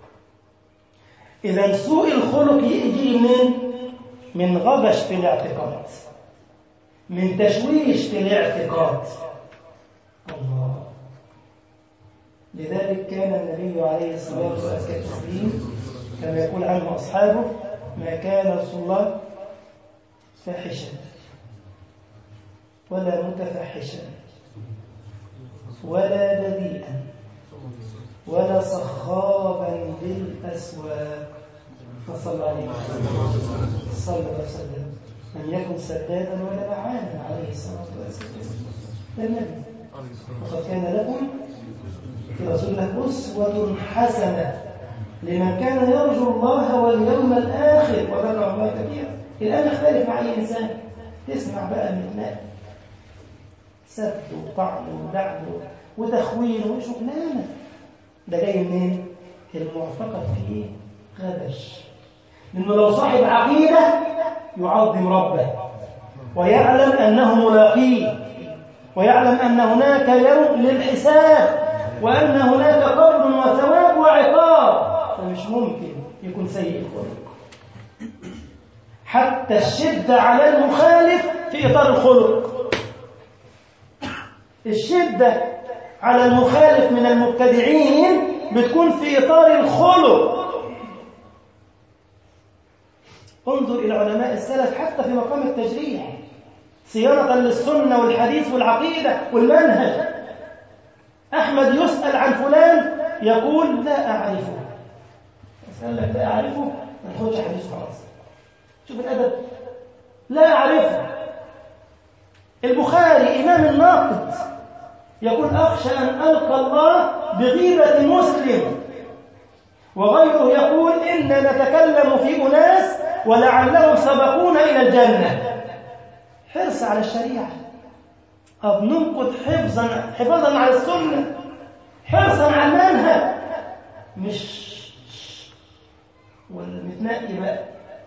[SPEAKER 1] إذا سوء الخلق يجي من غبش في الاعتقاد، من تشويش في الاعتقاد. الله. لذلك كان النبي عليه الصلاة والسلام كما يقول عنه أصحابه ما كان رسول الله فاحشا ولا متفحشا ولا بذيئا ولا صخابا بالأسواق صلى عليه صلى الله عليه وسلم لم يكن سدادا ولا لعانا عليه الصلاة والسلام. ده النبي. وقد كان لكم في رسول الله أسوة حسنة لمن كان يرجو الله واليوم الآخر وذكر الله كثيرا. الآن يختلف مع أي إنسان، تسمع بقى من سب وطعن ولعن وتخوين وشغلانة. ده جاي منين؟ المعتقد فيه غبش. لأنه لو صاحب عقيدة يعظم ربه ويعلم أنه ملاقيه ويعلم أن هناك يوم للحساب وأن هناك قبر وثواب وعقاب، فمش ممكن يكون سيء الخلق. حتى الشدة على المخالف في إطار الخلق. الشدة على المخالف من المبتدعين بتكون في إطار الخلق. انظر إلى علماء السلف حتى في مقام التجريح صيانة للسنة والحديث والعقيدة والمنهج. أحمد يسأل عن فلان يقول لا أعرفه. يسأل لك لا أعرفه ما تاخدش حديث خلاص. شوف الأدب، لا أعرفه. البخاري إمام الناقد يقول أخشى أن ألقى الله بغيبة مسلم، وغيره يقول إننا نتكلم في أناس ولعلهم سبقون إلى الجنة. حرص على الشريعة، بننقد حفاظا على السنة، حرصا على المنهج، مش والمتنقي بقى.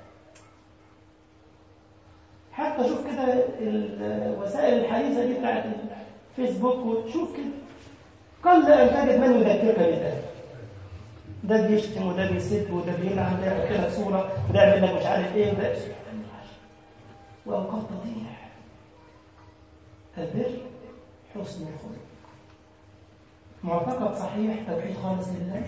[SPEAKER 1] حتى شوف كده الوسائل الحديثة دي بتاعت الفيسبوك، وشوف كده قل أن تجد من يذكرك بالله. ده بيشتم وده بيسب وده بيلعن، ده يحط لك صورة وده يعمل لك مش عارف ايه وده وأوقات تضيع. البر حسن الخلق، معتقد صحيح، توحيد خالص لله،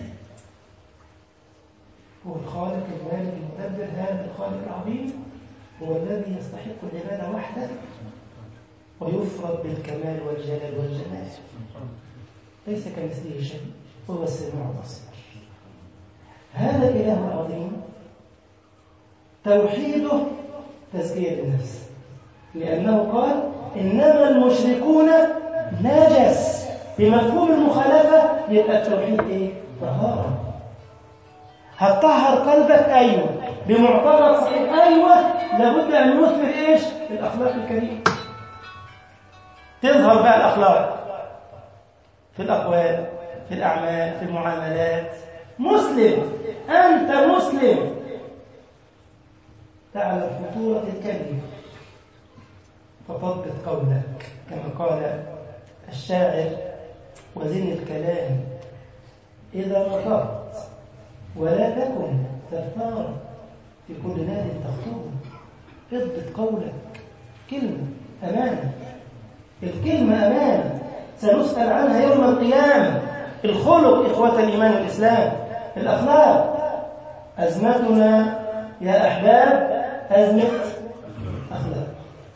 [SPEAKER 1] هو الخالق المالك المدبر. هذا الخالق العظيم هو الذي يستحق العبادة وحده ويفرد بالكمال والجلال والجمال، ليس كمثله شيء، هو السميع البصير. هذا الإله العظيم توحيده تزكية النفس، لأنه قال إنما المشركون نجس. بمفهوم المخالفة يبقى التوحيد إيه؟ طهارة. هتطهر قلبك، أيوة. بمعتقد صحيح، أيوة. لابد أن نثمر إيش؟ الأخلاق الكريمة. تظهر بقى الأخلاق في الأقوال، في الأعمال، في المعاملات. مسلم، أنت مسلم، تعلم خطورة الكلمة فضبط قولك كما قال الشاعر: وزن الكلام إذا نطقت ولا تكن ثرثارا في كل ناد تخطوه. اضبط قولك، كلمة أمانة، الكلمة أمانة سنسأل عنها يوم القيامة. الخلق إخوة الإيمان والإسلام، الأخلاق. أزمتنا يا أحباب أزمة أخلاق.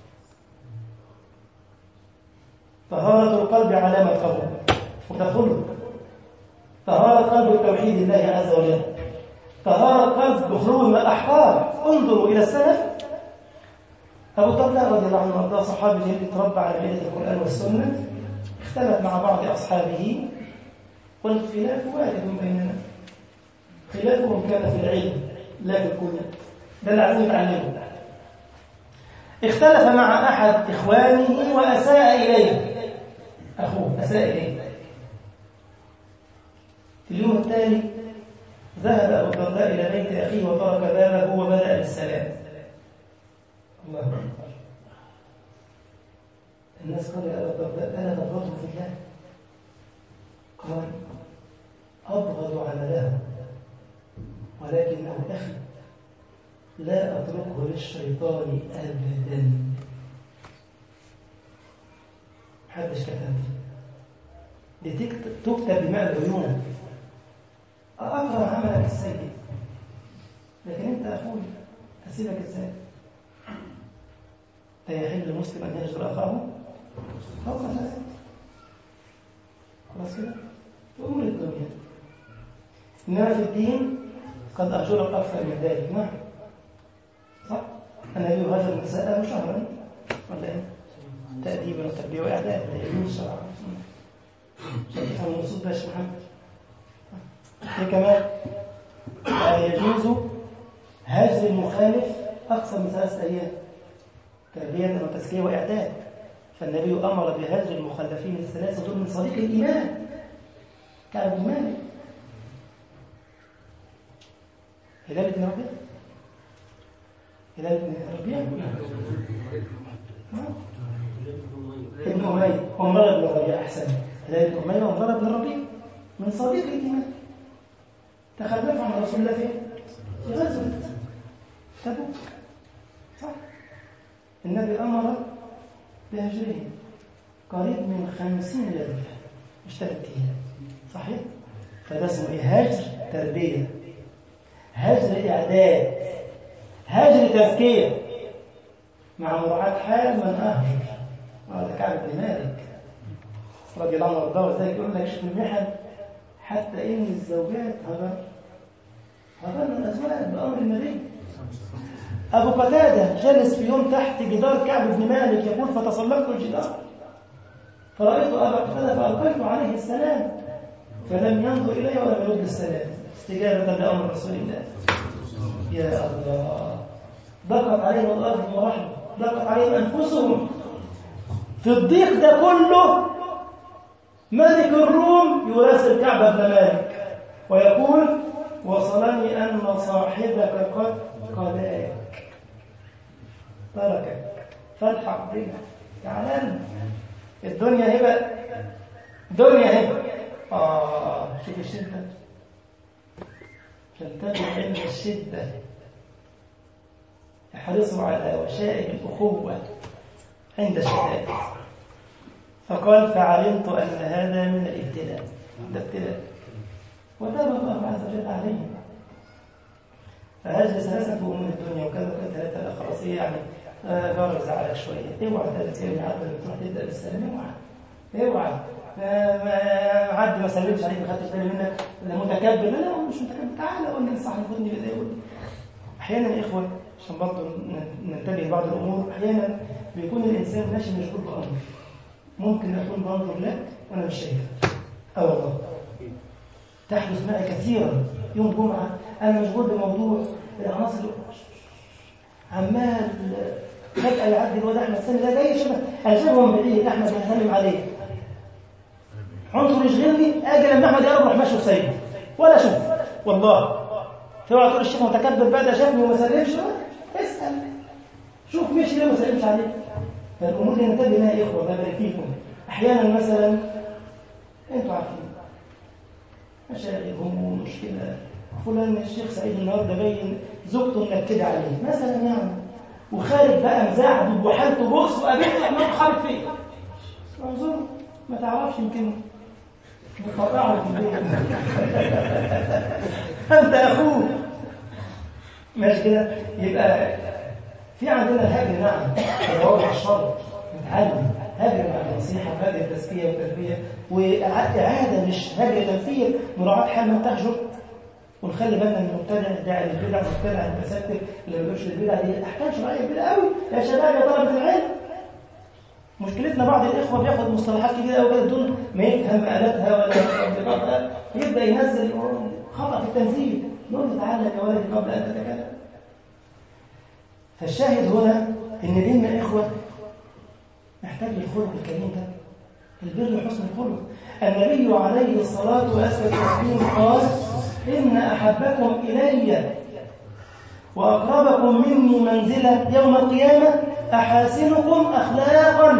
[SPEAKER 1] طهارة القلب علامة قبول، وده خلق. طهارة قلب التوحيد لله عز وجل، طهارة قلب بخلو من الأحقاد. انظروا إلى السلف. أبو الدرداء رضي الله عنه وارضاه صحابي جليل تربى على مائدة القرآن والسنة، اختلف مع بعض أصحابه، والخلاف وارد بيننا. خلافهم كان في العلم لا في الكلية، ده اللي عايزين نتعلمه. اختلف مع أحد إخوانه وأساء إليه، أخوه أساء إليه. في اليوم التالي ذهب أبو الدرداء إلى بيت أخيه وترك بابه وبدأ بالسلام. الله أكبر. الناس قالوا يا أبا الدرداء ألا تبغضه في الله؟ قال: أبغض عمله ولكنه أخي، لا أتركه للشيطان أبدا. محدش كتب دي تكتب بماء العيون. أكره عملك السيء، لكن أنت أخوي أسيبك إزاي؟ فيحل المسلم أن يهجر أخاه فوق ثلاث. خلاص كده؟ في أمور الدنيا. إنما في الدين قد أهجرك أكثر من ذلك. نعم صح. النبي هاجر النساء شهرا ولا إيه؟ تأديبا وتربية وإعداد لا يجوز شرعا. شرح الموصول باش محمد. إيه كمان؟ يجوز هجر المخالف أكثر من 3 أيام تربية وتزكية وإعداد. فالنبي أمر بهجر المخلفين ال3 دول من صديق الإيمان كعب بن مالك. هلال بن ربيع ابن أمية ومرة بن ربيع. أحسن. هلال بن أمية ومرة بن ربيع من صديق الإيمان تخلف عن رسول الله في غزوة تبوك. صح. النبي أمر بهجرهم قريب من 50 يوم مش 3 أيام. صحيح. فده اسمه إيه؟ هجر تربية، هجر إعداد، هجر تزكية مع مراعاة حال من أهجر. هذا كعب بن مالك رضي الله عنه وارضاه. وذلك يقول لك شيخ المحن حتى إن الزوجات هجرنا الأزواج بأمر النبي. أبو قتادة جلس في يوم تحت جدار كعب بن مالك يقول فتسلقت الجدار فرأيت أبا قتادة فألقيت عليه السلام فلم ينظر إلي ولم يرد السلام استجابة لأمر رسول الله. يا الله. ضاقت عليهم الأرض ورحمة، ضاقت عليهم أنفسهم في الضيق ده كله. ملك الروم يراسل كعب بن مالك ويقول وصلني أن صاحبك قد قلاك تركك فالحق بنا تعالى. الدنيا هبة، دنيا هبة. شوف الشدة. فلتكن عند الشدة احرصوا على وشائج الأخوة عند الشدائد. فقال فعلمت أن هذا من الابتلاء. ده ابتلاء وتاب الله عز وجل عليهم. فهذه 3 أمور الدنيا وكذا وكذا 3 الأخرصية يعني جارك زعلك شوية اوعى 3 أيام عدد تروح تبدأ بالسلام. اوعى حد ما سلمش عليك ما خدتش بالي منك ده متكبر. لا مش متكبر. تعالى قول لي الصح خدني بدايه. احيانا يا اخوه عشان برضه ننتبه لبعض الامور. احيانا بيكون الانسان ماشي مشغول بامر ممكن اكون بنظر لك وانا مش شايفك. والله تحدث معي كثيرا. يوم جمعه انا مشغول بموضوع العناصر عمال فجاه يعدي الواد احمد سامي ده جاي شبه انا شايفه من بعيد احمد هسلم عليه عنصر يشغلني اجي لما احمد يقرب اروح ماشي وسايبه ولا اشوف. والله توعى تقول الشيخ متكبر بقى ده شافني وما سلمش. اسال شوف مشي ليه ما سلمش عليه. فالامور دي ننتبه لها يا اخوه. بارك فيكم. احيانا مثلا انتوا عارفين مشاغل هموم مشكله فلان الشيخ سعيد النهارده باين زوجته منكده عليه مثلا يعني وخارج بقى مزعج وحالته بؤس وقابلته احنا خارج فيه انظر ما تعرفش يمكن مقاطعه في البيت انت اخوه ماشي كده. يبقى في عندنا الهجر. نعم تدور الشر نتعلم هجر مع النصيحه وهجر التزكيه والتربيه واعاده مش هجر تنفيذ مراعاه حال من تهجر. ونخلي بالنا من المبتدع الداعي للبدع المبتدع المتستر اللي ما بيقولش البدع دي احكام شرعيه كبيره قوي يا شباب يا طلبه العلم. مشكلتنا بعض الإخوة بياخد مصطلحات كبيرة أوي كده بدون ما يفهم مآلاتها ولا تطبيقاتها يبدأ ينزل خطأ في التنزيل. نقول له تعالى يا ولدي قبل أن تتكلم. فالشاهد هنا إن ديننا يا إخوة محتاج للخلق الكريم ده البر حسن الخلق. النبي عليه الصلاة والسلام قال إن أحبكم إلي وأقربكم مني منزلة يوم القيامة أحاسنكم أخلاقا.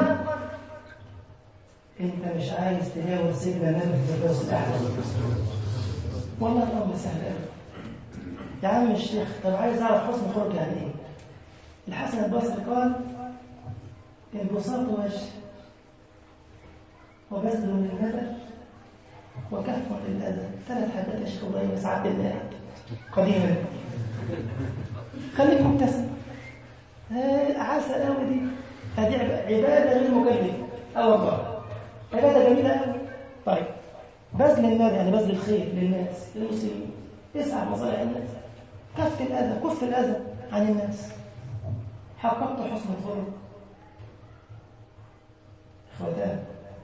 [SPEAKER 1] أنت مش عايز تجاوز سيدنا النبي في الفردوس الأعلى. والله الأمر سهل قوي يا عم الشيخ. طب عايز أعرف حسن الخلق يعني إيه؟ الحسن البصري قال انبساط وجه وبذل للندى وكف للأذى. 3 حاجات يا شيخ الله ساعات الله قديما. خليك مبتسم. عسل قوي دي. هذه عبادة غير مكلفة. والله عبادة جميلة قوي. طيب بذل الندى يعني بذل الخير للناس للمسلمين اسعى مصالح الناس، كف الأذى عن الناس، حققت حسن الخلق. إخوتان،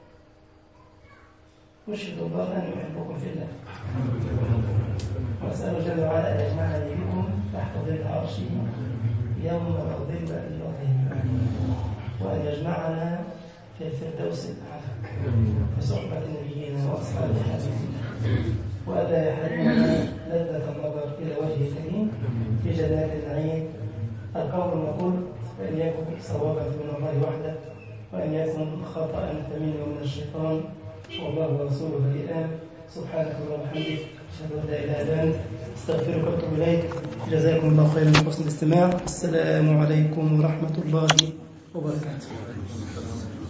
[SPEAKER 1] أشهد الله أن يحبكم في الله، وأسأل جل وعلا أن يجمعني بكم تحت ظل عرشه يوم لا ظل إلا ظله، وأن يجمعنا في الفردوس الأعلى في صحبة نبينا وأصحاب حبيبنا، وألا يحرمنا لذة النظر إلى وجهه الكريم في جنات النعيم. القول المقول فإن يكن صوابا من الله وحده، وأن يكن خطأ فمنه ومن الشيطان، والله ورسوله الآن. سبحانك اللهم وبحمدك، أشهد أن لا إله إلا أنت، أستغفرك وأتوب إليك. جزاكم الله خيرا لحسن الاستماع. السلام عليكم ورحمة الله وبركاته.